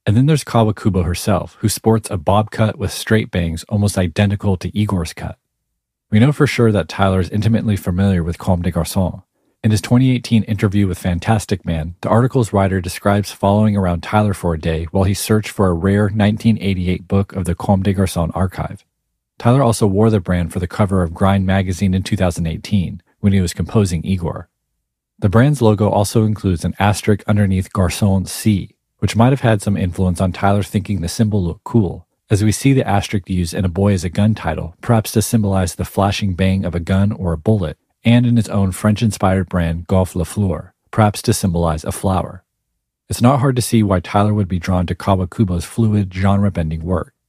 And then there's Kawakubo herself, who sports a bob cut with straight bangs almost identical to Igor's cut. We know for sure that Tyler is intimately familiar with Comme des Garçons. In his 2018 interview with Fantastic Man, the article's writer describes following around Tyler for a day while he searched for a rare 1988 book of the Comme des Garçons archive. Tyler also wore the brand for the cover of Grind magazine in 2018 when he was composing Igor. The brand's logo also includes an asterisk underneath Garçon C, which might have had some influence on Tyler thinking the symbol looked cool, as we see the asterisk used in A Boy is a Gun title, perhaps to symbolize the flashing bang of a gun or a bullet, and in his own French-inspired brand Golf Le Fleur, perhaps to symbolize a flower. It's not hard to see why Tyler would be drawn to Kawakubo's fluid, genre-bending work.